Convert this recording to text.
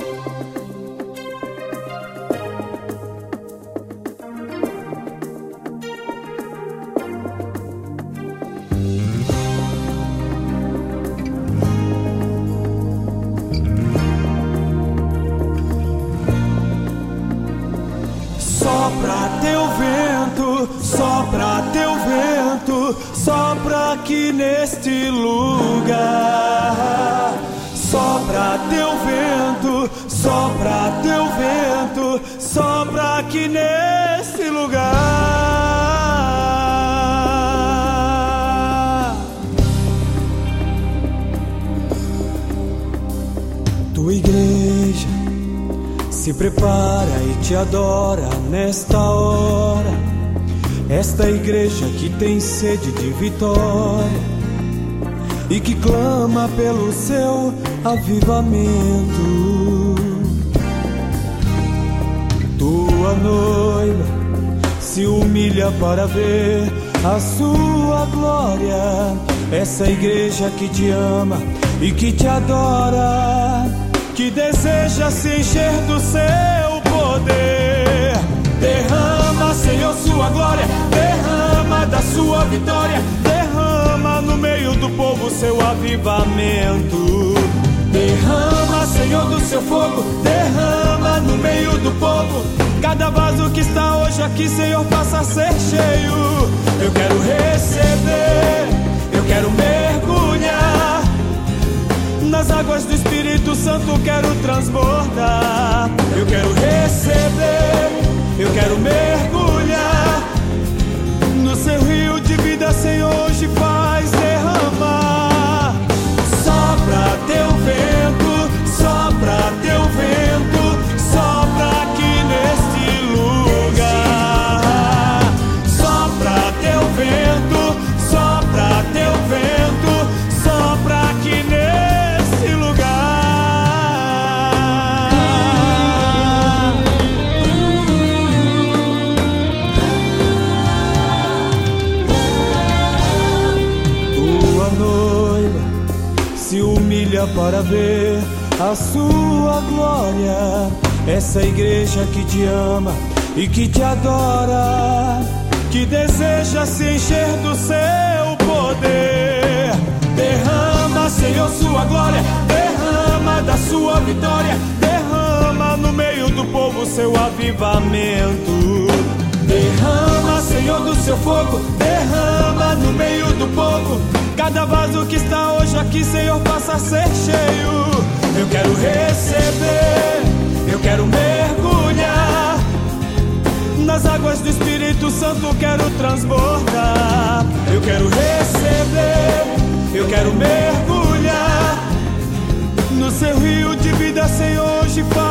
Sopra teu vento, sopra aqui neste lugar. Sopra teu vento, sopra teu vento, sopra aqui neste lugar. Tua igreja se prepara e te adora nesta hora. Esta igreja que tem sede de vitória e que clama pelo seu avivamento. Tua noiva se humilha para ver a sua glória. Essa igreja que te ama e que te adora, que deseja se encher do seu poder. Derrama, Senhor, sua glória, derrama da sua vitória, derrama no meio do povo seu avivamento. Derrama, Senhor, do seu fogo, derrama no meio do povo. Cada vaso que está hoje aqui, Senhor, faça ser cheio. Eu quero receber, eu quero mergulhar nas águas do Espírito Santo, quero transbordar. Eu quero receber, eu quero mergulhar no seu rio de vida, Senhor, hoje faz derramar. Sopra teu vento, sopra teu vento, sopra aqui neste lugar. Sopra teu vento, sopra teu vento, sopra aqui neste lugar. Se humilha para ver a sua glória. Essa igreja que te ama e que te adora, que deseja se encher do seu poder. Derrama, Senhor, sua glória, derrama da sua vitória, derrama no meio do povo seu avivamento. Derrama, Senhor, do seu fogo, derrama no meio do povo. Cada vaso que está hoje aqui, Senhor, faça ser cheio. Eu quero receber, eu quero mergulhar nas águas do Espírito Santo, quero transbordar. Eu quero receber, eu quero mergulhar no seu rio de vida, Senhor, hoje faz